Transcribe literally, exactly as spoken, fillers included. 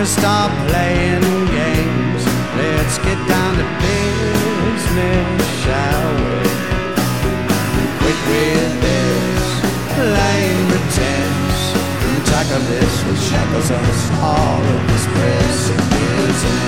we stop playing games? Let's get down to business, shall we? Quit with this lame pretense and tackle this with shackles us all of this precipice.